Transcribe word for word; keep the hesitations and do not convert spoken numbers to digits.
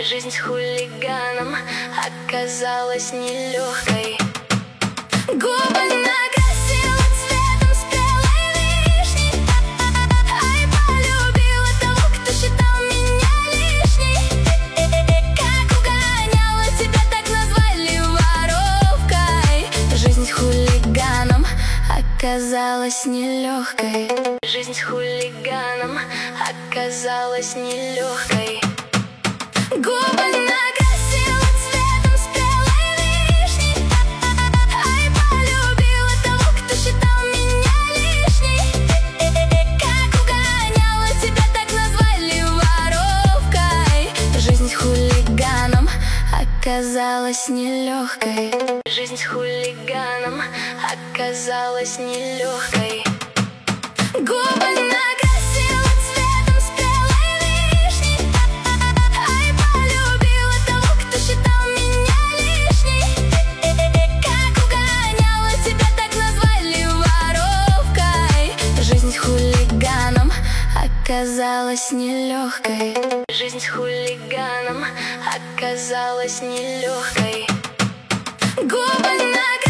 Жизнь с хулиганом оказалась нелегкой. Губы накрасила цветом спелой вишни, ай, полюбила того, кто считал меня лишней. Как угоняла тебя, так назвали воровкой. Жизнь с хулиганом оказалась нелегкой. Жизнь с хулиганом оказалась нелегкой. Губы накрасила цветом спелой вишни, ай, полюбила того, кто считал меня лишней. Как угоняла тебя, так назвали воровкой. Жизнь с хулиганом оказалась нелегкой. Жизнь с хулиганом оказалась нелегкой. Губы накрасила цветом спелой вишни, ай, полюбила того, кто считал меня лишней. Как угоняла тебя, так назвали воровкой. Жизнь с хулиганом оказалась нелегкой. Жизнь с хулиганом оказалась нелегкой. Губы на